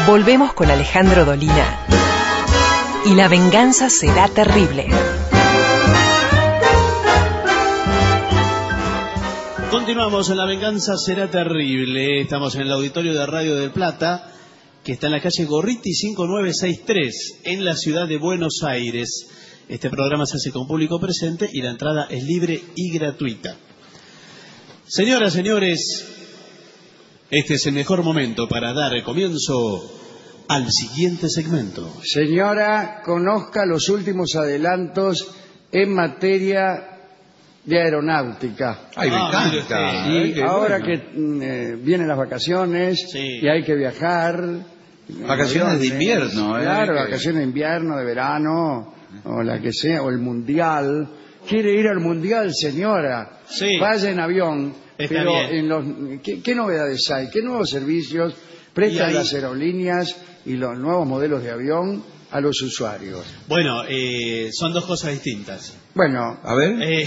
Volvemos con Alejandro Dolina. Y la venganza será terrible. Continuamos en La Venganza Será Terrible. Estamos en el auditorio de Radio del Plata, que está en la calle Gorriti 5963, en la ciudad de Buenos Aires. Este programa se hace con público presente y la entrada es libre y gratuita. Señoras, señores, este es el mejor momento para dar comienzo al siguiente segmento. Señora, conozca los últimos adelantos en materia de aeronáutica. Ay, me encanta. Y ahora que vienen las vacaciones y hay que viajar. Vacaciones de invierno, Claro, vacaciones de invierno, de verano, o la que sea, o el mundial. Quiere ir al mundial, señora. Sí. Vaya en avión. Está pero bien. ¿qué novedades hay? ¿Qué nuevos servicios prestan las aerolíneas y los nuevos modelos de avión a los usuarios? Bueno, son dos cosas distintas. Bueno, a ver.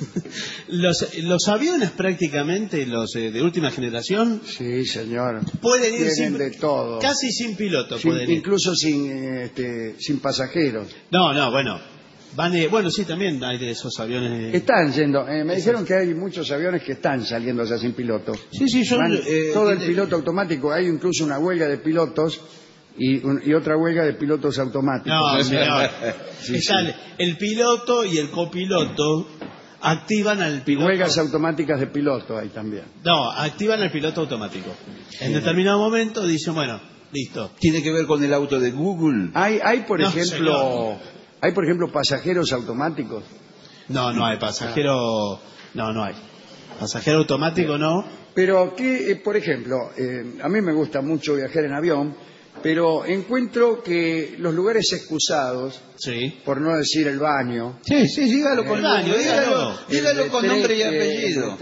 Los aviones prácticamente, los de última generación, sí, señor, pueden ir tienen de todo, casi sin piloto, pueden ir. Incluso sin pasajeros. No, bueno, bueno, sí, también hay de esos aviones. Están yendo, me dijeron que hay muchos aviones que están saliendo ya sin piloto. Sí, todo el piloto automático, hay incluso una huelga de pilotos y otra huelga de pilotos automáticos. No, señor. El piloto y el copiloto activan al piloto. Huelgas automáticas de piloto hay también. No, activan al piloto automático. En determinado momento dicen, bueno, listo. ¿Tiene que ver con el auto de Google? Hay por No, ejemplo, hay por ejemplo pasajeros automáticos. No hay pasajero. No hay. Pasajero automático no. Pero que, por ejemplo, a mí me gusta mucho viajar en avión. Pero encuentro que los lugares excusados, por no decir el baño... Sí, dígalo con el baño, dígalo con nombre y apellido.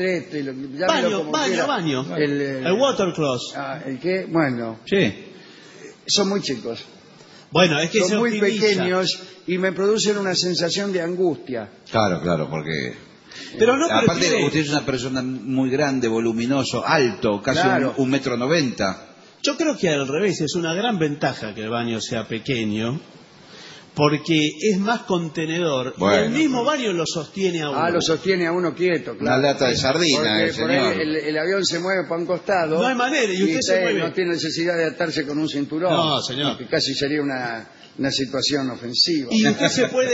Baño. El watercloset. ¿El qué? Bueno. Sí. Son muy chicos. Bueno, es que son muy pequeños y me producen una sensación de angustia. Claro, porque... Pero no aparte, usted es una persona muy grande, voluminoso, alto, casi 1,90 m. Yo creo que al revés, es una gran ventaja que el baño sea pequeño, porque es más contenedor. Bueno, y el mismo baño lo sostiene a uno. Lo sostiene a uno quieto, claro. Una lata de sardina, por ahí el avión se mueve para un costado. No hay manera, y usted se mueve. No tiene necesidad de atarse con un cinturón. No, señor. Que casi sería una situación ofensiva. Y usted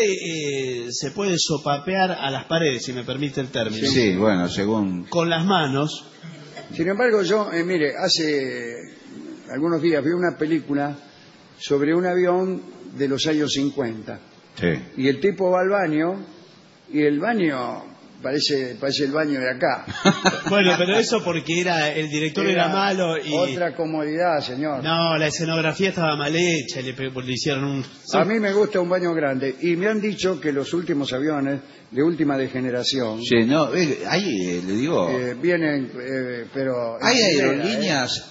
se puede sopapear a las paredes, si me permite el término. Sí, bueno, según... Con las manos. Sin embargo, yo, mire, hace algunos días vi una película sobre un avión de los años 50. Sí. Y el tipo va al baño y el baño parece el baño de acá. Bueno, pero eso porque el director era malo y... Otra comodidad, señor. No, la escenografía estaba mal hecha, le hicieron un... A mí me gusta un baño grande y me han dicho que los últimos aviones de última generación... Sí, no, ahí le digo... vienen, pero... Hay aerolíneas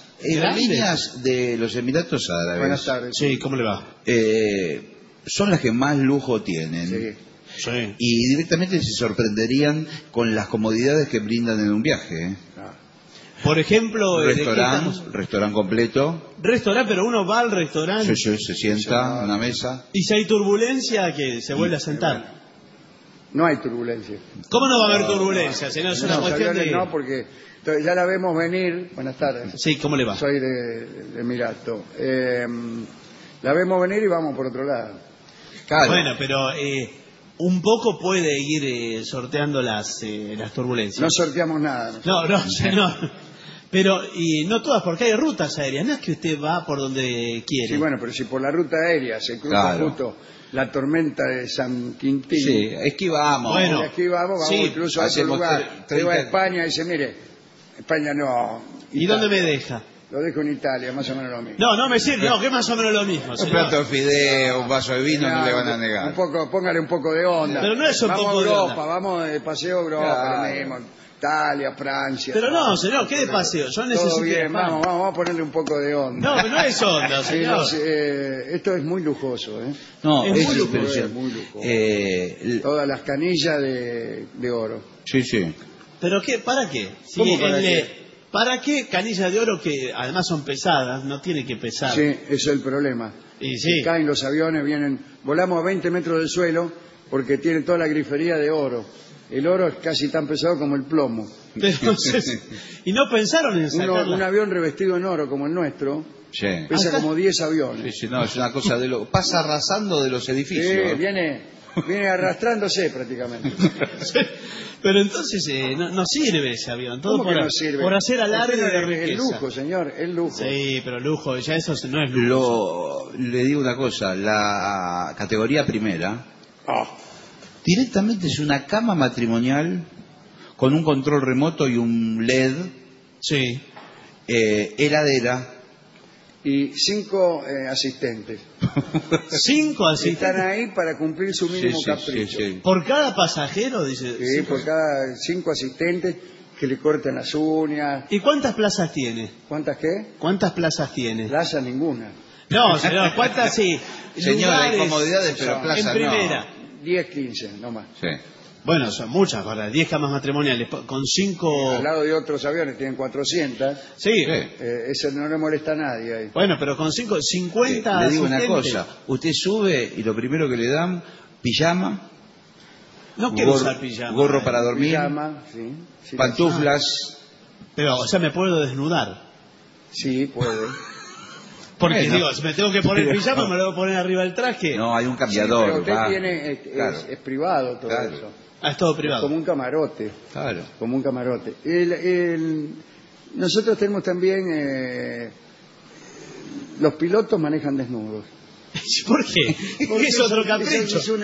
de los Emiratos Árabes. Buenas tardes. Sí, ¿cómo le va? Son las que más lujo tienen. Sí. Y directamente se sorprenderían con las comodidades que brindan en un viaje. Por ejemplo, restaurante completo. Restaurante, pero uno va al restaurante. Sí, se sienta en una mesa. Y si hay turbulencia, que se vuelve a sentar. No hay turbulencia. ¿Cómo no va a haber turbulencia, señor? Es una cuestión de... No, porque ya la vemos venir. Buenas tardes. Sí, ¿cómo le va? Soy de Emirato. La vemos venir y vamos por otro lado. Claro. Bueno, pero un poco puede ir sorteando las turbulencias. No sorteamos nada. No, señor. Pero, y no todas, porque hay rutas aéreas. No es que usted va por donde quiere. Sí, bueno, pero si por la ruta aérea se cruza justo la tormenta de San Quintín. Sí, esquivamos. Bueno, vamos incluso a otro lugar. Se va a España y dice, mire, España no. ¿Y dónde me deja? Lo dejo en Italia, más o menos lo mismo. No me sirve, que es más o menos lo mismo. Un plato de fideo, un vaso de vino, no le van a negar. Póngale un poco de onda. Pero no es un poco de onda. Vamos a Europa, vamos de paseo a Europa, Italia, Francia. Pero no, señor, ¿qué de paseo? Yo necesito... Todo bien, vamos a ponerle un poco de onda. No, pero no es onda, señor. Esto es muy lujoso, ¿eh? No, es muy lujoso. Muy lujoso. Todas las canillas de oro. Sí. ¿Pero qué? ¿Para qué? ¿Cómo para qué? ¿Para qué canillas de oro que además son pesadas? No tiene que pesar. Sí, ese es el problema. Y sí. Caen los aviones, volamos a 20 metros del suelo porque tienen toda la grifería de oro. El oro es casi tan pesado como el plomo. Entonces, ¿y no pensaron en sacarla? Un avión revestido en oro como el nuestro Sí. pesa como 10 aviones. Sí, no, es una cosa de lo... Pasa arrasando de los edificios. Sí, viene arrastrándose prácticamente. Sí, pero entonces no sirve ese avión. Todo ¿Cómo que no sirve? por hacer alarde de riqueza. El lujo, señor, el lujo. Sí, pero lujo, ya eso no es lujo. Le digo una cosa, la categoría primera Ah, directamente es una cama matrimonial con un control remoto y un LED, Sí. heladera. y 5 asistentes. 5 asistentes. Están ahí para cumplir su mínimo capricho. sí. Por cada pasajero, dice. Sí, por cada 5 asistentes que le cortan las uñas. ¿Y cuántas plazas tiene? ¿Cuántas qué? ¿Cuántas plazas tiene? Plaza ninguna. No, señor, ¿cuántas sí? Señor, hay Lugares comodidades, pero son plaza en primera. 10, 15, no más. Sí. Bueno, son muchas, ¿verdad? 10 camas matrimoniales, con 5... Al lado de otros aviones tienen 400. Sí, Eso no le molesta a nadie ahí. bueno, pero con 50 Le digo una asistentes. cosa, usted sube y lo primero que le dan, pijama, No quiero usar pijama. gorro para dormir, Pijama, sí. Sí, pantuflas. Pero, o sea, me puedo desnudar. Sí, puede. Porque Bueno. digo, si me tengo que poner pijama, me lo voy a poner arriba del traje. No, hay un Sí, cambiador. pero usted va. tiene, Claro. es privado todo Claro. eso. Ah, es todo privado. Como un camarote. Claro. Como un camarote. Nosotros tenemos también... los pilotos manejan desnudos. ¿Por qué? Porque Es otro capricho. Es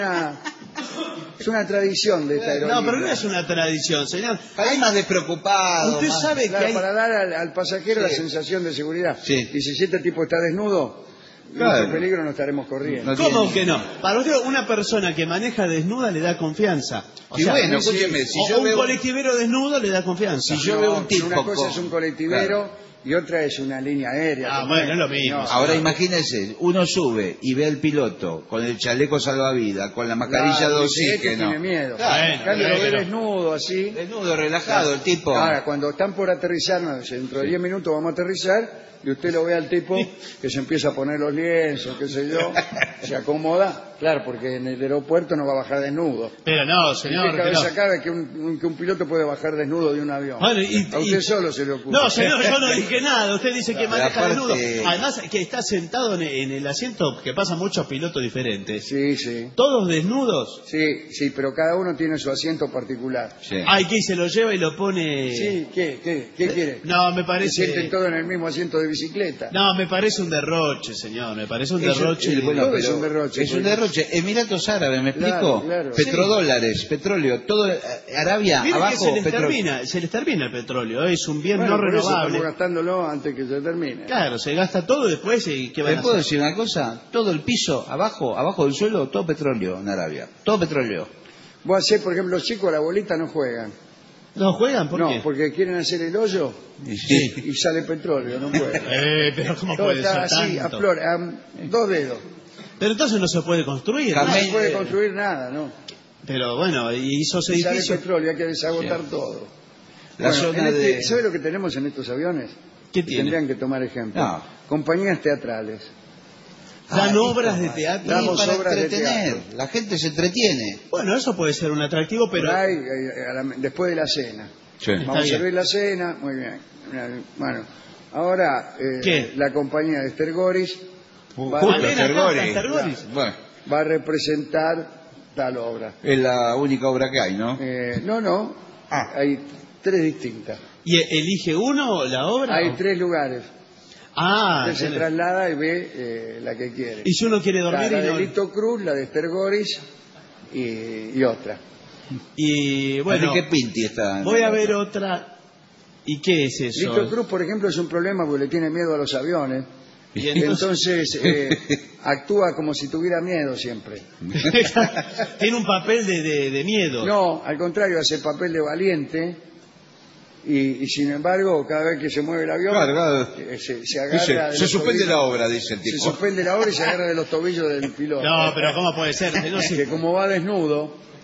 una tradición de esta aerolínea. No, pero no es una tradición, señor. Hay más despreocupado. Usted más- sabe que Claro, hay... para dar al pasajero Sí. la sensación de seguridad. Sí. Y si este tipo está desnudo, Claro. mucho peligro no estaremos corriendo. No ¿Cómo tiene- que no? Para usted, una persona que maneja desnuda le da confianza. O Y sea, bueno, sí, escúcheme, si o yo un veo- colectivero desnudo le da confianza. Si yo veo un tipo Una cosa con- es un colectivero y otra es una línea aérea. Ah, también. bueno, es lo mismo. No, Ahora imagínese, uno sube y ve al piloto con el chaleco salvavidas, con la mascarilla claro, de dice, oxígeno. tiene miedo. Claro, En cambio, lo ve pero- desnudo así. Desnudo, relajado, el tipo. Ahora, cuando están por aterrizar, no, dentro de 10 minutos vamos a aterrizar, y usted lo ve al tipo que se empieza a poner los lienzos, qué sé yo, se acomoda. Claro, porque en el aeropuerto no va a bajar desnudo. Pero no, ¿En señor. qué que cabeza no. cabe que un piloto puede bajar desnudo de un avión? Bueno, a usted solo se le ocurre. No, señor, yo no dije nada. Usted dice que Pero maneja aparte- desnudo. Además, que está sentado en el asiento que pasan muchos pilotos diferentes. Sí, sí. Todos desnudos. Sí, pero cada uno tiene su asiento particular. Sí. Ay, que se lo lleva y lo pone... Sí, ¿qué quiere? No, me Se parece... sienten todos en el mismo asiento de bicicleta. No, me parece un derroche, señor. Me parece un Eso- derroche. Bueno, Todo es pero un derroche, Es un porque- derroche. Emiratos Árabes, ¿me Claro, explico? claro. Petrodólares, petróleo, todo Arabia Mire que abajo, se les petróleo. termina el petróleo. Es un bien Bueno, no por eso renovable. estamos gastándolo antes que se termine. Claro, se gasta todo y después, ¿qué van ¿Le a puedo hacer? decir una cosa? Todo el piso, abajo del suelo, todo petróleo en Arabia. Todo petróleo. Vos hacés, por ejemplo, los chicos a la bolita no juegan. ¿No juegan? ¿Por no, qué? porque quieren hacer el hoyo Sí. y sale petróleo, no pueden. Pero ¿cómo Todo puede está ser así, a tanto? flor, a 2 dedos. Pero entonces no se puede construir. No ¿no? se puede construir nada, ¿no? Pero bueno, y esos Y sale edificios... petróleo, hay que desagotar todo. La Bueno, zona de... ¿sabe lo que tenemos en estos aviones? ¿Qué tiene? Tendrían que tomar ejemplo. No. Compañías teatrales. Dan Ah, obras esto de va. teatro. Y Damos para obras de entretener. teatro. La gente se entretiene. Bueno, eso puede ser un atractivo, pero... Por ahí, después de la cena. Sí. Vamos a bien. servir la cena, muy bien. Bueno, ahora ¿Qué? la compañía de Stergoris va, Justo, a- Stergoris. Bueno, va a representar tal obra. es la única obra que hay, ¿no? No, hay 3 distintas. ¿Y elige uno la obra? Hay 3 lugares. Ah, Usted se tiene- traslada y ve la que quiere. y si uno quiere dormir la y de no... Lito Cruz, la de Stergoris y otra. Y bueno, Enrique Pinti está... voy a ver otra... ¿Y qué es eso? Lito Cruz, por ejemplo, es un problema porque le tiene miedo a los aviones. Y entonces- Entonces actúa como si tuviera miedo siempre. Tiene un papel de miedo. No, al contrario, hace papel de valiente y sin embargo, cada vez que se mueve el avión, Claro. se agarra Dice, de se los suspende tobillos- la obra, dice el Se tipo. suspende la obra y se agarra de los tobillos del piloto. No, pero ¿cómo puede ser? No, Que como va desnudo,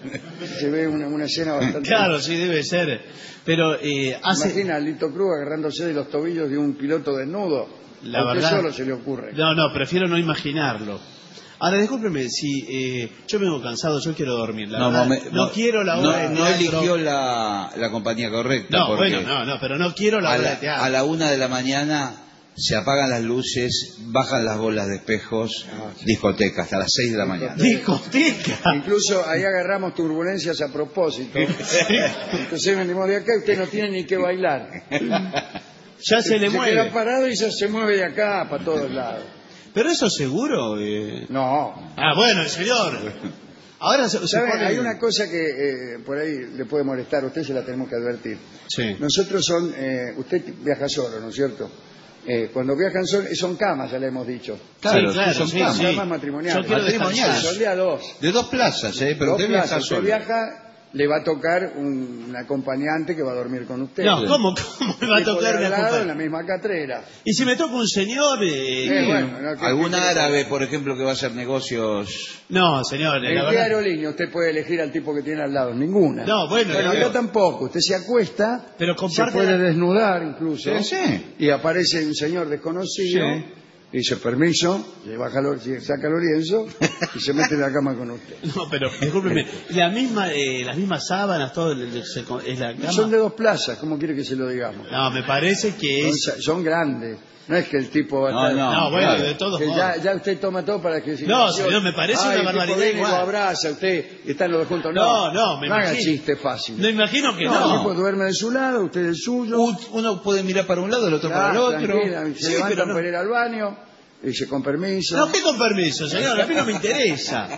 Se ve una escena bastante... Claro, sí, debe ser. Pero Imagina a Lito Cruz agarrándose de los tobillos de un piloto desnudo. La ¿A usted verdad... solo se le ocurre? No, prefiero no imaginarlo. Ahora, discúlpeme, si yo vengo cansado, yo quiero dormir. La verdad, no quiero la obra de teatro. No eligió la compañía correcta. No, bueno, no, pero no quiero la obra de teatro. A la 1 de la mañana se apagan las luces, bajan las bolas de espejos, discoteca, hasta las 6 de la mañana. ¡Discoteca! Incluso ahí agarramos turbulencias a propósito. Entonces venimos de acá y usted no tiene ni que bailar. Ya se le mueve. Se queda parado y ya se mueve de acá para todos lados. ¿Pero eso seguro? No. Ah, bueno, señor. Ahora se pone... Hay una cosa que por ahí le puede molestar, a usted se la tenemos que advertir. Sí. Nosotros usted viaja solo, ¿no es cierto? Cuando viajan son camas, ya le hemos dicho. Claro, son camas. Camas matrimoniales. Yo quiero matrimoniales. Son de a dos. De 2 plazas, pero Dos usted viaja plazas. solo. Usted viaja, le va a tocar un acompañante que va a dormir con usted. No, ¿cómo me va a tocar de al lado, acompañante? en la misma catrera. Y si me toca un señor... Algún árabe, por ejemplo, que va a hacer negocios... No, señor, ¿En la qué verdad... aerolínea usted puede elegir al tipo que tiene al lado? Ninguna. No, bueno, yo tampoco. Usted se acuesta, pero comparte se puede la... desnudar incluso, Sí. y aparece un señor desconocido, y dice permiso, saca el lienzo y se mete en la cama con usted. No, pero discúlpeme, las mismas sábanas, todo es la cama. Son de 2 plazas, ¿cómo quiere que se lo digamos? No, me parece que es... Son grandes. No es que el tipo va a estar... No, bueno, claro. de todos Que modos. ya usted toma todo para que... No, señor, me parece una barbaridad el tipo viene y igual. lo abraza, usted y están los dos juntos. Me haga imagino. chiste fácil. No imagino que El tipo duerme de su lado, usted del suyo. Uno puede mirar para un lado, el otro para el otro. Tranquila, se Sí, levantan pero no. para ir al baño, dice con permiso. No, ¿qué con permiso, señor? A mí no me interesa.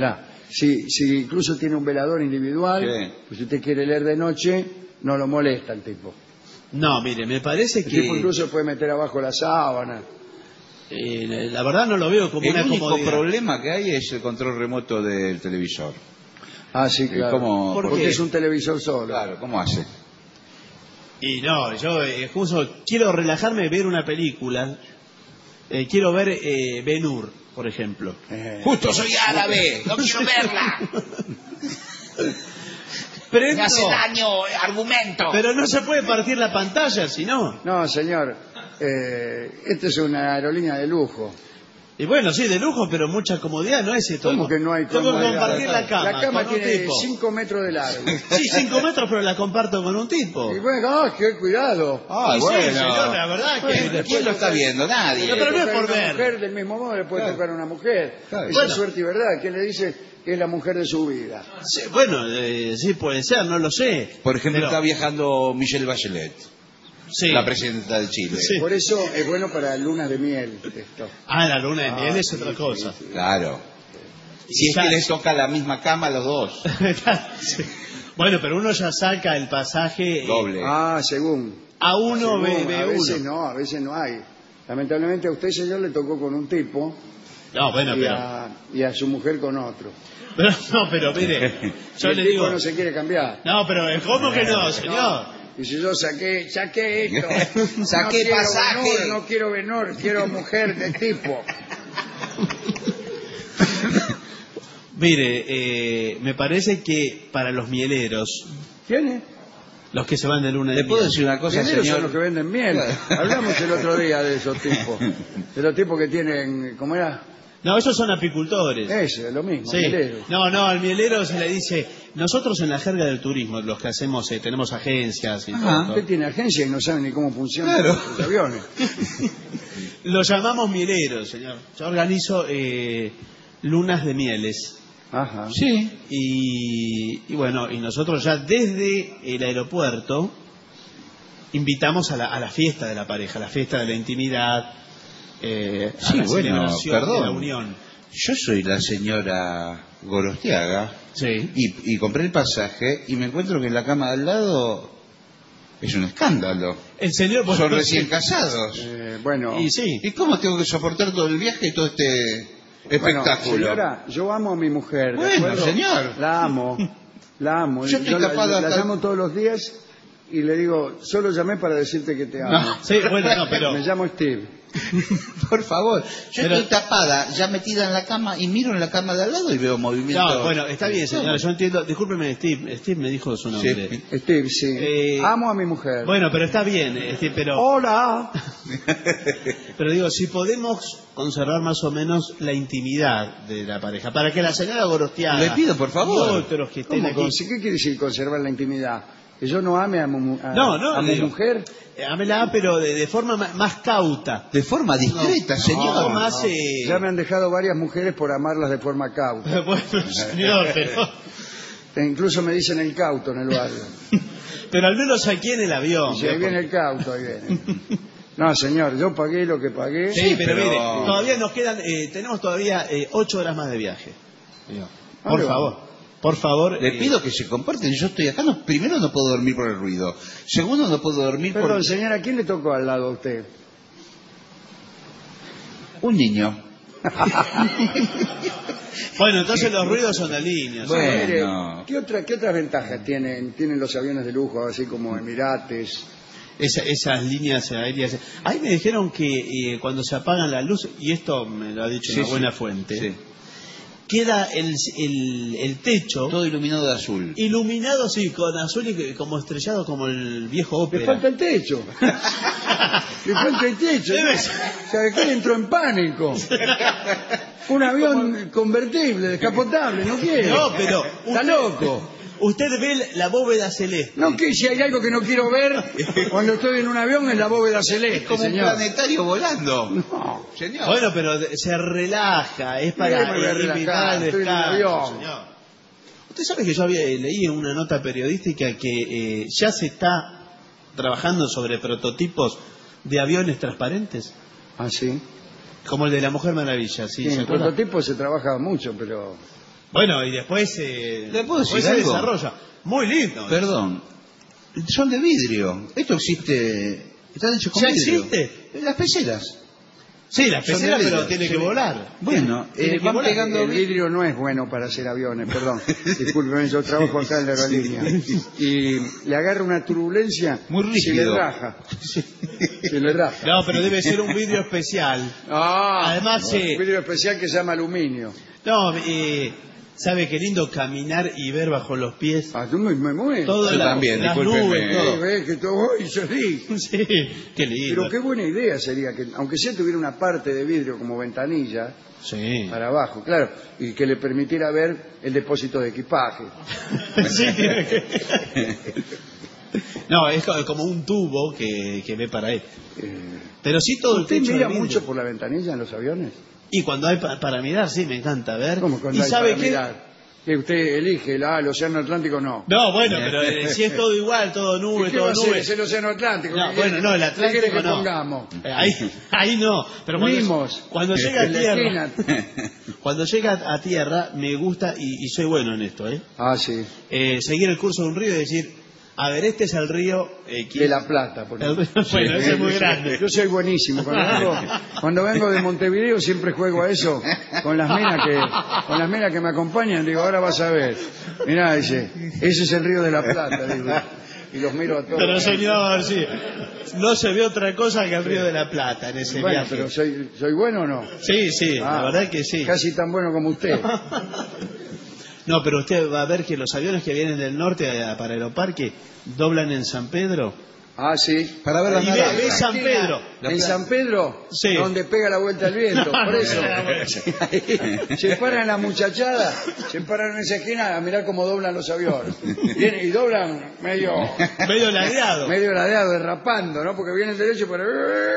Si incluso tiene un velador individual, pues si usted quiere leer de noche, no lo molesta el tipo. No, mire, me parece El que... tipo incluso puede meter abajo la sábana. la verdad no lo veo como una El único comodidad. problema que hay es el control remoto del televisor. Ah, sí, claro. ¿Cómo? ¿Por Porque qué? es un televisor solo. Claro, ¿cómo hace? Y no, yo justo quiero relajarme, ver una película. Quiero ver Ben-Hur, por ejemplo. Justo soy árabe, no quiero verla. Prendo, Me hace daño, argumento. pero no se puede partir la pantalla, si no. No, señor. Esta es una aerolínea de lujo. Y bueno, sí, de lujo, pero mucha comodidad, no es esto. ¿Cómo que no hay Tengo que comodidad? compartir la cama. La cama con un tiene tipo. 5 metros de largo. Sí, 5 metros, pero la comparto con un tipo. Y bueno, qué cuidado. Ah, Y sí, señor, la verdad que... ¿Quién lo está viendo? Nadie. No, pero no es por una ver. mujer del mismo modo le puede tocar a una mujer. Claro. Esa Bueno. es suerte y verdad. ¿Quién le dice que es la mujer de su vida? Sí, bueno, sí puede ser, no lo sé. Por ejemplo, Pero- está viajando Michelle Bachelet, Sí. la presidenta de Chile. Sí. Por eso es bueno para lunas de miel esto. Ah, la luna de miel es otra cosa. Claro. Si es Ya- que les toca la misma cama a los dos. Sí. Bueno, pero uno ya saca el pasaje Doble. Ah, según. a uno Según, ve a veces uno. no, a veces no hay. Lamentablemente a usted, señor, le tocó con un tipo No, bueno, y a su mujer con otro. pero mire, Y yo el le tipo digo, no se quiere cambiar. no, pero ¿cómo que no, señor? Y si yo saqué esto, Saqué quiero pasaje. Benur, no quiero Benur, quiero mujer de tipo. Mire, me parece que para los mieleros, ¿Quién es? los que se van de luna de ¿Le puedo miel, decir una cosa, Mieleros señor? son los que venden miel. Hablamos el otro día de esos tipos. De los tipos que tienen, ¿cómo era? no, esos son apicultores. Ese, lo mismo, Sí. mieleros. No, al mielero se le dice, nosotros en la jerga del turismo, los que hacemos, tenemos agencias y todo, Usted tiene agencia y no sabe ni cómo funcionan Claro. los aviones. lo llamamos mieleros, señor. Yo organizo lunas de mieles. Ajá. Sí. Y bueno, y nosotros ya desde el aeropuerto invitamos a la fiesta de la pareja, a la fiesta de la intimidad, a Sí, la bueno, celebración perdón. de la unión. Yo soy la señora Gorostiaga Sí. y compré el pasaje y me encuentro que en la cama de al lado es un escándalo. El señor Son recién casados. Bueno, Y sí. ¿Y cómo tengo que soportar todo el viaje y todo este bueno, espectáculo? señora, yo amo a mi mujer. ¿de Bueno, acuerdo? señor. La amo. Yo estoy capaz de la hasta- llamo todos los días y le digo, solo llamé para decirte que te amo. Sí, bueno, no, pero... Me llamo Steve. Por favor, yo Pero- estoy tapada, ya metida en la cama y miro en la cama de al lado y veo movimiento. No, bueno, está bien, señora, yo entiendo. Discúlpeme, Steve me dijo su nombre. Sí. Steve, sí. Amo a mi mujer. Bueno, pero está bien, pero... Hola. Pero digo, si podemos conservar más o menos la intimidad de la pareja, para que la señora Gorostiaga... Le pido, por favor. Y otros que estén ¿Cómo, aquí... ¿Qué quiere decir conservar la intimidad? ¿Que yo no ame a mi digo, mujer? Ámela, pero de forma más cauta. De forma discreta, señor. No, más... Ya me han dejado varias mujeres por amarlas de forma cauta. Bueno, señor, pero... E incluso me dicen el cauto en el barrio. Pero al menos aquí en el avión. Dice, ahí viene el cauto, ahí viene. No, señor, yo pagué lo que pagué. Sí, pero pero- mire, todavía nos quedan, tenemos todavía 8 horas más de viaje. Digo, por Ahí va. favor. Por favor. Le pido que se comporten. Yo estoy acá. No, primero, no puedo dormir por el ruido. Segundo, no puedo dormir Perdón, por señora, ¿quién le tocó al lado a usted? un niño. Bueno, entonces los ruidos son de líneas. Bueno. Mire, ¿qué otras ventajas tienen los aviones de lujo, así como Emirates? Esas líneas aéreas. Ahí me dijeron que cuando se apagan las luces, y esto me lo ha dicho Sí, una buena sí. fuente, Sí. queda el techo Todo iluminado de azul. iluminado, sí, con azul y como estrellado como el viejo Le ópera. falta el techo. Le falta el techo. Debe O ser. sea, que entró en pánico. Un avión convertible, descapotable, no quiere. No, pero Está loco. usted ve la bóveda celeste. No, que si hay algo que no quiero ver cuando estoy en un avión es la bóveda celeste, Como un señor. planetario volando. No. Señor. Bueno, pero se relaja, es para ¿Qué me voy a relajar? invitar al Estoy en un descanso, avión. señor. Usted sabe que yo leí en una nota periodística que ya se está trabajando sobre prototipos de aviones transparentes, Ah, sí. como el de la Mujer Maravilla, ¿sí? Sí, ¿Se en acuerda? prototipo se trabaja mucho, pero... Bueno, y después, ¿Le puedo decir después se algo? desarrolla. Muy lindo. Perdón. Son de vidrio. Esto existe. Están hechos con ¿Ya vidrio. existe? Las peceras. Sí, la Son pecera, de vidrio, pero tiene que sí. volar. Bueno, Tiene que van volar. pegando El vidrio no es bueno para hacer aviones, perdón. Disculpen, yo trabajo acá en la aerolínea. Y le agarra una turbulencia, Muy se le rígido. raja. Se le raja. No, pero debe ser un vidrio especial. Ah, Además, un vidrio especial que se llama aluminio. No, ¿sabe qué lindo caminar y ver bajo los pies? Ah, tú me mueres. Todo Yo también, las discúlpeme. nubes, todo. Ves que todo hoy salí. Sí, qué lindo. Pero qué buena idea sería que, aunque sea tuviera una parte de vidrio como ventanilla Sí. para abajo, claro, y que le permitiera ver el depósito de equipaje. Sí, tiene que... No, es como un tubo que ve para él. Pero sí todo el ¿Usted techo mira de vidrio. mucho por la ventanilla en los aviones? Y cuando hay para mirar, sí, me encanta ver. ¿Cómo cuando ¿Y hay sabe para qué? mirar? Que usted elige el Océano Atlántico, no. No, bueno, pero si es todo igual, todo ¿Y nube, qué va todo a ser? nube. Es el Océano Atlántico. No, ¿Qué bueno, quiere- no, el qué quiere Atlántico que no. pongamos? Ahí no, pero Mimos. cuando llega a En la tierra, esquina. cuando llega a tierra me gusta y soy bueno en esto, Ah, sí. seguir el curso de un río y decir, a ver, este es el río De La Plata, por ejemplo. Bueno, ese es muy grande. Yo soy buenísimo. Cuando vengo de Montevideo siempre juego a eso con las minas que me acompañan. Digo, ahora vas a ver. Mirá, dice, ese es el río de la Plata. Digo, y los miro a todos. Pero señor, sí, no se ve otra cosa que el río de la Plata en ese Bueno, viaje. pero ¿soy bueno o no? Sí, sí, Ah, la verdad que sí. Casi tan bueno como usted. No, pero usted va a ver que los aviones que vienen del norte para Aeroparque doblan en San Pedro. Ah, sí. Para ver las Y ve naranjas. San Pedro. En San Pedro, Sí. donde pega la vuelta el viento. Por eso. Se paran la muchachada, se paran en esa esquina a mirar cómo doblan los aviones. Vienen y doblan medio Medio ladeado. ladeado, derrapando, ¿no? Porque vienen derecho para...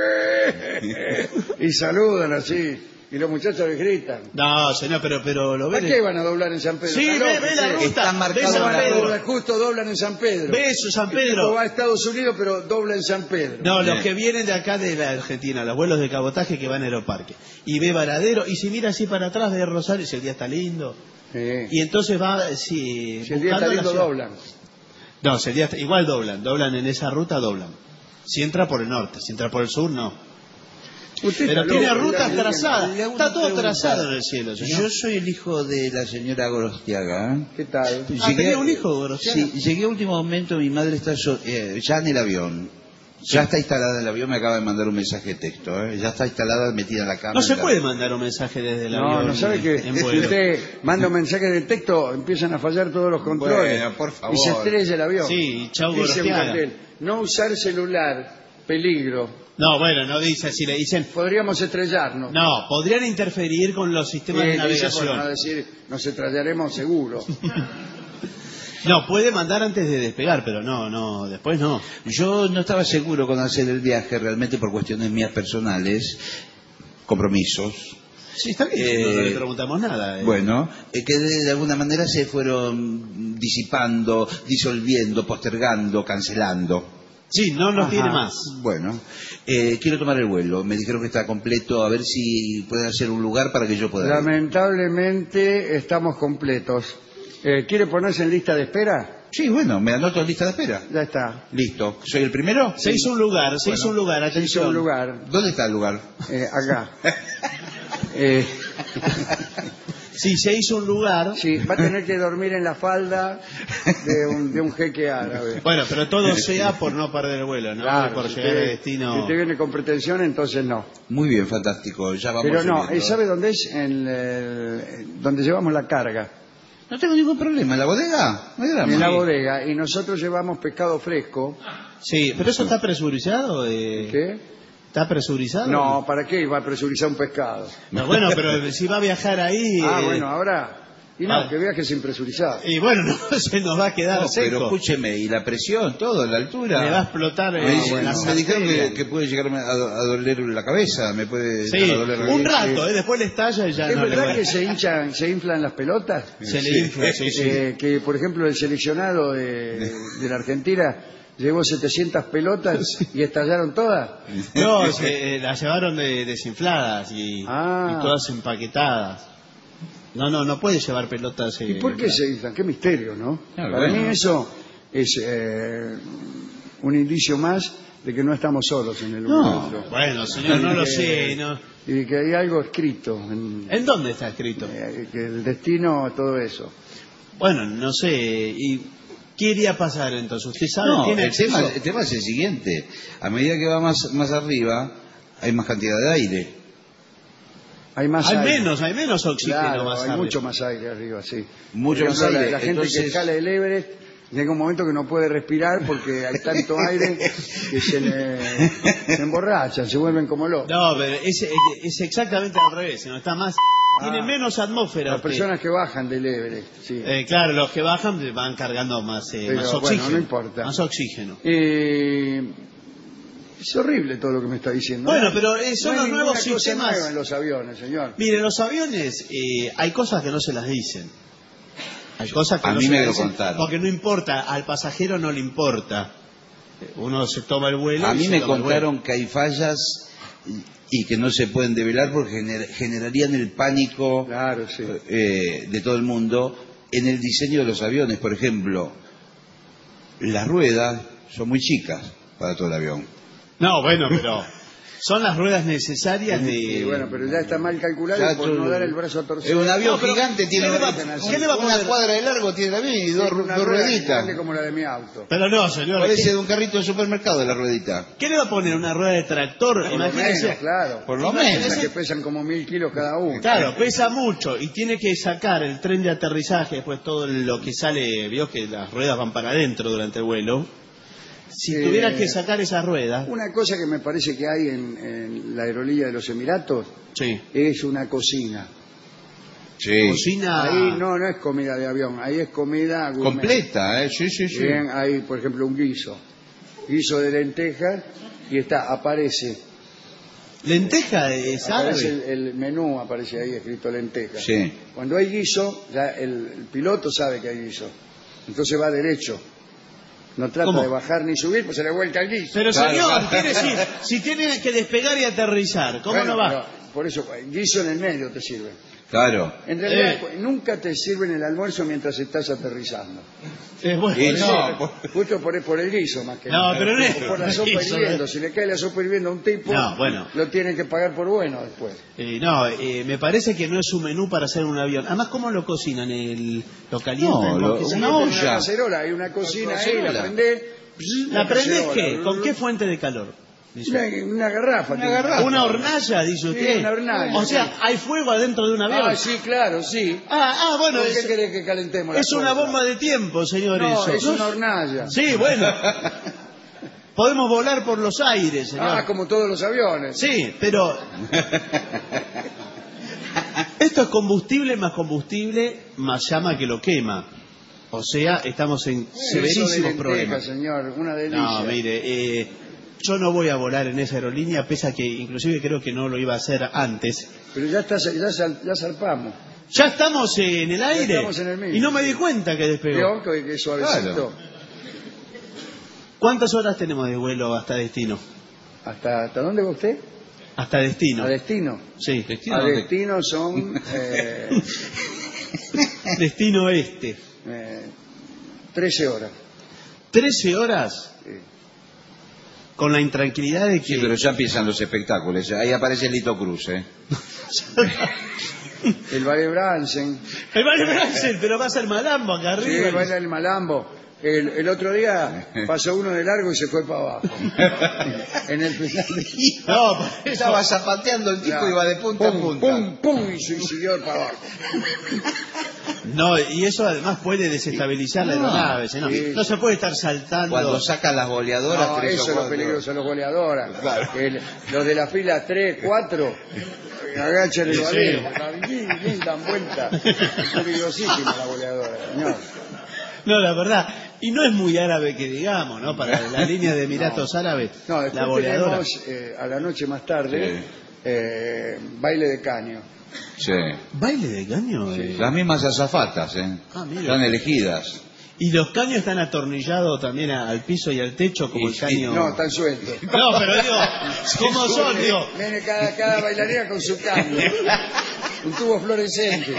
y saludan así. Y los muchachos les gritan. No, señor, pero lo ¿Para ve. qué van a doblar en San Pedro? Sí, ¿Está ve loco, la sí? ruta. Está Ve marcado San en la Pedro. Dobla, justo doblan en San Pedro. Ve eso, San El tipo Pedro. va a Estados Unidos, pero dobla en San Pedro. No, los Bien. que vienen de acá de la Argentina, los vuelos de cabotaje que van a Aeroparque. Y ve Varadero, y si mira así para atrás, ve Rosario, si el día está lindo. Sí. Y entonces va, sí, Si el día está buscando la lindo, ciudad. doblan. No, si el día está, igual doblan en esa ruta, doblan. Si entra por el norte, si entra por el sur, no. Usted Pero está tiene loco, rutas ya, trazadas. Le hago Está una todo pregunta. trazado en el cielo, señor. Yo soy el hijo de la señora Gorostiaga. ¿Eh? ¿Qué tal? ¿tenía un hijo, Gorostiaga? Sí, llegué a último momento, mi madre está ya en el avión. Ya está instalada en el avión, me acaba de mandar un mensaje de texto. Ya está instalada, metida en la cama. No se puede mandar un mensaje desde el avión. No sabe que en si vuelo. usted manda un mensaje de texto, empiezan a fallar todos los controles. Bueno, por favor. Y se estrella el avión. Sí, chau, Dice un Gorostiaga. cartel, no usar celular, peligro. No, bueno, no dice así, le dicen... Podríamos estrellarnos. No, podrían interferir con los sistemas de Dice, navegación. bueno, a decir, nos estrellaremos seguro. No, puede mandar antes de despegar, pero no, después no. Yo no estaba seguro con hacer el viaje, realmente por cuestiones mías personales, compromisos. Sí, está bien, no le preguntamos nada. Bueno, que de alguna manera se fueron disipando, disolviendo, postergando, cancelando. Sí, no nos Ajá. tiene más. Bueno, quiero tomar el vuelo. Me dijeron que está completo. A ver si pueden hacer un lugar para que yo pueda ir. Lamentablemente estamos completos. ¿Quiere ponerse en lista de espera? Sí, bueno, me anoto en lista de espera. Ya está. Listo. ¿Soy el primero? Se hizo un lugar, atención. Se hizo un lugar ¿Dónde está el lugar? acá. Sí, se hizo un lugar. Sí, va a tener que dormir en la falda de un jeque árabe. Bueno, pero todo sea por no perder el vuelo, ¿no? Claro, Por si llegar usted- al destino. Si usted viene con pretensión, entonces no. Muy bien, fantástico. Ya vamos Pero no, subiendo. ¿sabe dónde es? Donde llevamos la carga. No tengo ningún problema. ¿En la bodega? No hay drama. En la bodega. Y nosotros llevamos pescado fresco. Sí, pero eso está presurizado. ¿Qué? ¿Está presurizado? No, ¿para qué iba a presurizar un pescado? No, bueno, pero si va a viajar ahí. Bueno, ahora... Y no, Ah. que viaje sin presurizar. Y bueno, no se nos va a quedar No, seco. pero escúcheme, y la presión, todo, la altura. Le va a explotar Me, dice- la me dijeron arteria. que puede llegarme a doler la cabeza, me puede Sí, llegar a doler la un cabeza. rato, después le estalla y ya ¿Es no le verdad duele. que se inflan las pelotas? Se le infla, sí, sí. Que, por ejemplo, el seleccionado de la Argentina llevó 700 pelotas y estallaron todas. No, las llevaron desinfladas y todas empaquetadas. No puede llevar pelotas. ¿Y por qué se inflan? Qué misterio, ¿no? Claro, Para bueno. mí eso es un indicio más de que no estamos solos en el universo. Bueno, señor, no lo sé. No. Y que hay algo escrito, ¿En dónde está escrito? que el destino, todo eso. Bueno, no sé. ¿Y qué iría a pasar entonces? ¿Usted sabe? No, ¿Tiene el acceso? tema es el siguiente. A medida que va más arriba, hay más cantidad de aire. Hay más Hay aire. menos oxígeno Claro, más hay arriba. mucho más aire arriba, sí. Mucho Por más ejemplo, aire. La gente que Entonces- escala el Everest llega un momento que no puede respirar porque hay tanto aire que se emborrachan, se vuelven como locos. No, pero es exactamente al revés. No está más. Tiene menos atmósfera. Las personas que bajan del Everest, sí. Claro, los que bajan van cargando más, Pero, más bueno, oxígeno. no importa. Más oxígeno. Es horrible todo lo que me está diciendo. Bueno, ¿no? pero No son hay los ninguna nuevos cosa sistemas. nueva en los aviones, señor. Mire, los aviones hay cosas que no se las dicen. Hay cosas que A no mí se me las lo dicen contaron. porque no importa, al pasajero no le importa. Uno se toma el vuelo. A y mí se me toma el vuelo. contaron que hay fallas y que no se pueden develar porque generarían el pánico Claro, sí. de todo el mundo en el diseño de los aviones. Por ejemplo, las ruedas son muy chicas para todo el avión. No, bueno, pero son las ruedas necesarias de. Y bueno, pero ya está mal calculado Ya por tú- no dar el brazo a Es torcer. un avión No, pero gigante, tiene ¿qué le va- qué le va a una poner? cuadra de largo tiene el avión y dos Una rueda rueditas. grande como la de mi auto. Pero no, señor. Parece de un carrito de supermercado la ruedita. ¿Qué le va a poner? ¿Una rueda de tractor? Por lo Imagínese. menos, claro. Por lo Esas menos. que pesan como 1000 kilos cada uno. Claro, pesa mucho y tiene que sacar el tren de aterrizaje, después todo lo que sale, vio que las ruedas van para adentro durante el vuelo. Si tuviera que sacar esas ruedas, Una cosa que me parece que hay en la aerolínea de los Emiratos sí, es una cocina. Sí. cocina. Ahí no es comida de avión, ahí es comida gourmet. Completa, ¿eh? Sí, sí, sí. Bien, hay, por ejemplo, un guiso de lentejas y aparece Lenteja es Aparece árabe. el menú, aparece ahí escrito lentejas. Sí. Cuando hay guiso, ya el piloto sabe que hay guiso. Entonces va derecho. No trata ¿Cómo? de bajar ni subir, pues se le vuelca el guiso. Pero Claro, señor, claro. si tiene que despegar y aterrizar, ¿cómo Bueno, no va? por eso, guiso en el medio te sirve. Claro. En realidad, nunca te sirven el almuerzo mientras estás aterrizando. Bueno, Y no. no, Justo por el guiso, más que No, nada. pero no es O por la sopa guiso, hirviendo. ¿no? Si le cae la sopa hirviendo a un tipo, No, bueno. lo tienen que pagar por bueno después. Me parece que no es un menú para hacer un avión. Además, ¿cómo lo cocinan? ¿Lo calientan? No, ¿Con qué se- una Una olla. cacerola, hay una cocina ahí, la cacerola. prendés. ¿La prendés cacerola. qué? ¿Con qué fuente de calor? Dice. Una garrafa. Una tiene. garrafa. ¿Una hornalla, dice usted? una hornalla, O sea, ¿hay fuego adentro de un avión? Ah, sí, claro, sí. Bueno, ¿Por qué es, querés que calentemos la es una cosa? bomba de tiempo, señor. No, eso. es una hornalla. Sí, bueno. Podemos volar por los aires, señor. Ah, como todos los aviones. Sí, pero... Esto es combustible, más llama que lo quema. O sea, estamos en Eso de severísimos lentejas, problemas. señor, una delicia. No, mire, yo no voy a volar en esa aerolínea, pese a que inclusive creo que no lo iba a hacer antes. Pero ya zarpamos. Ya estamos en el aire estamos en el mismo. y no me di cuenta que despegó. Creo que suavecito. Claro. ¿Cuántas horas tenemos de vuelo hasta destino? ¿Hasta dónde va usted? Hasta destino. A destino. Sí, A destino son 13 horas. 13 horas Sí. con la intranquilidad de que... Sí, pero ya empiezan los espectáculos. Ahí aparece Lito Cruz, ¿eh? El Valle Bransen. El Valle Bransen, pero va a ser malambo acá Sí, arriba. baila el malambo. El otro día pasó uno de largo y se fue para abajo. En el final. No, por eso- Estaba zapateando el tipo, Claro. iba de punta a Pum, punta. pum, pum, y siguió para abajo. No, y eso además puede desestabilizar la aeronave. ¿No? Sí. No se puede estar saltando. Cuando sacan las boleadoras, No, 3 eso o es lo 4. peligroso, los goleadoras. Claro. Los de la fila 3, 4, agachan el Sí. balón, dan vuelta. Es peligrosísima la goleadora, señor. No, la verdad. Y no es muy árabe que digamos, ¿no? Para la línea de Emiratos Árabes, No, después la boleadora. tenemos a la noche más tarde baile de caño. Sí. ¿Baile de caño? Las mismas azafatas, ¿eh? Ah, mira. Están elegidas. ¿Y los caños están atornillados también al piso y al techo como Y el sí, caño? No, están sueltos. No, pero digo, ¿cómo son? Digo, Viene cada bailarina con su caño. Un tubo fluorescente.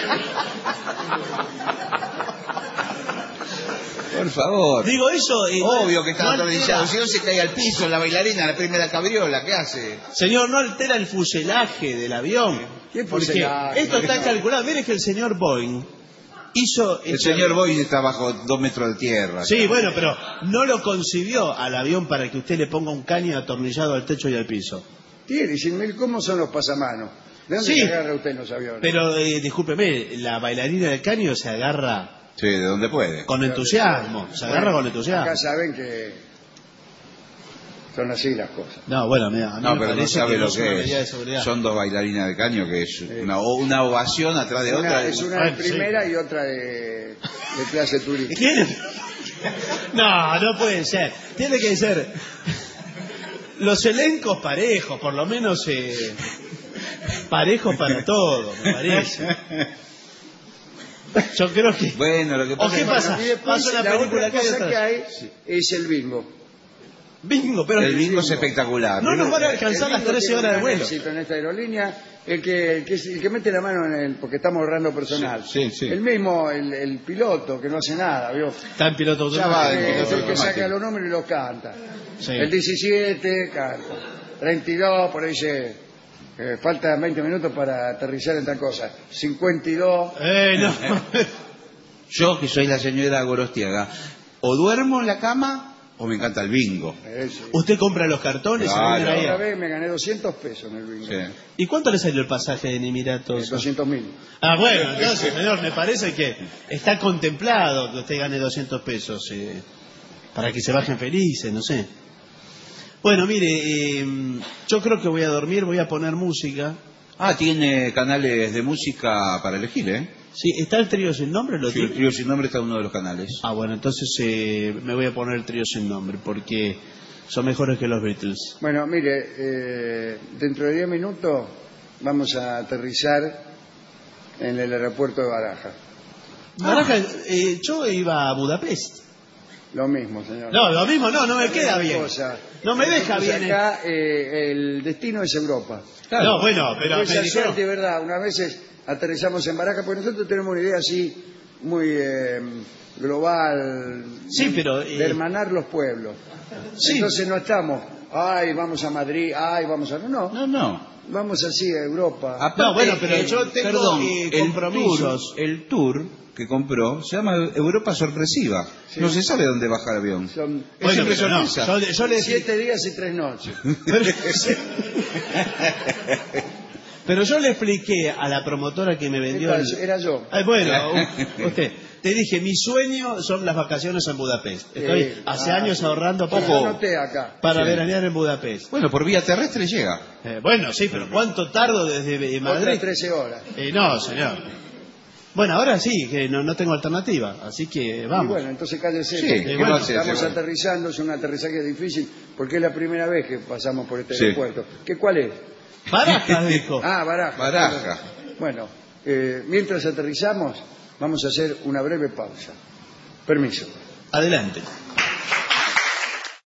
Por favor. digo eso... Obvio que no están altera- atornillados. Si no se cae al piso, la bailarina, la primera cabriola, ¿qué hace? Señor, no altera el fuselaje del avión. ¿Qué Porque fuselaje? esto está calculado. Mire que el señor Boeing hizo... El señor Boyd está bajo 2 metros de tierra. Sí, bueno, pero no lo concibió al avión para que usted le ponga un caño atornillado al techo y al piso. Tiene, 100.000, ¿cómo son los pasamanos? ¿De dónde Sí. se agarra usted en los aviones? Pero, discúlpeme, la bailarina del caño se agarra Sí, de donde puede. con entusiasmo. Se agarra con Acá entusiasmo. saben que son así las cosas. No, bueno, mira, a mí No, me pero no parece sabe que no lo es una que medida de es. seguridad. Son 2 bailarinas de caño que es una ovación atrás de otra. Es una de Bueno, sí. primera y otra de clase turística. ¿Quién? No, no puede ser. Tiene que ser los elencos parejos, por lo menos parejos para todos, me parece. Yo creo que... Bueno, lo que ¿O pasa qué es pasa? Y después Pasa una la película otra acá y cosa otra. que hay es el bingo. Bingo, pero... el bingo es espectacular. No nos van a alcanzar El las bingo 13 tiene horas de un vuelo. éxito en esta aerolínea, el que mete la mano en el, porque estamos ahorrando personal. Sí, sí. El mismo, el piloto, que no hace nada, ¿vio? Está en piloto Ya va, automático. el piloto Es el que automático. saca los números y los canta. Sí. El 17, canta. 32, por ahí dice, faltan 20 minutos para aterrizar en tal cosa. 52. No. Yo, que soy la señora Gorostiaga, o duermo en la cama o me encanta el bingo. Sí. Usted compra los cartones Claro. y La ahí. otra vez me gané 200 pesos en el bingo. Sí. ¿Y cuánto le salió el pasaje en Emiratos? 200.000. Ah, bueno, entonces, señor, me parece que está contemplado que usted gane 200 pesos para que se bajen felices, no sé. Bueno, mire, yo creo que voy a dormir, voy a poner música. Ah, tiene canales de música para elegir, ¿eh? Sí, ¿está el trío sin nombre? ¿Lo Sí, el tiene? trío sin nombre está en uno de los canales. Ah, bueno, entonces me voy a poner el trío sin nombre porque son mejores que los Beatles. Bueno, mire, dentro de 10 minutos vamos a aterrizar en el aeropuerto de Barajas. Baraja, yo iba a Budapest. Lo mismo, señor. No, lo mismo no me queda Una bien. cosa. No me deja Nosotros bien. Acá el destino es Europa. No, bueno, pero Esa me dijeron- suerte, ¿verdad? Unas veces aterrizamos en Barajas, porque nosotros tenemos una idea así muy global, Sí, pero, de hermanar los pueblos. Sí. Entonces no estamos, ay, vamos a Madrid, ay, vamos a... No, No. vamos así a Europa. Aparte, No, bueno, pero yo tengo, perdón, compromisos. El tour que compró se llama Europa Sorpresiva. Sí. No se sabe dónde baja el avión. Son Es Bueno, siempre pero no, sorpresa. yo le 7 días y 3 noches. Pero yo le expliqué a la promotora que me vendió el... Era yo. Ay, bueno, usted. Te dije, mi sueño son las vacaciones en Budapest. Estoy Sí. hace años ahorrando Yo para, anoté acá. para Sí. veranear en Budapest. Bueno, por vía terrestre llega. Bueno, sí, pero ¿cuánto tardo desde Madrid? Otras 13 horas. No, señor. Bueno, ahora sí, que no tengo alternativa, así que Y vamos. bueno, entonces cállese. Sí, porque ¿qué va a hacer? estamos Sí, aterrizando, es un aterrizaje difícil, porque es la primera vez que pasamos por este Sí. aeropuerto. ¿Cuál es? Barajas, dijo. Ah, Barajas. Barajas. Bueno, mientras aterrizamos, vamos a hacer una breve pausa. Permiso. Adelante.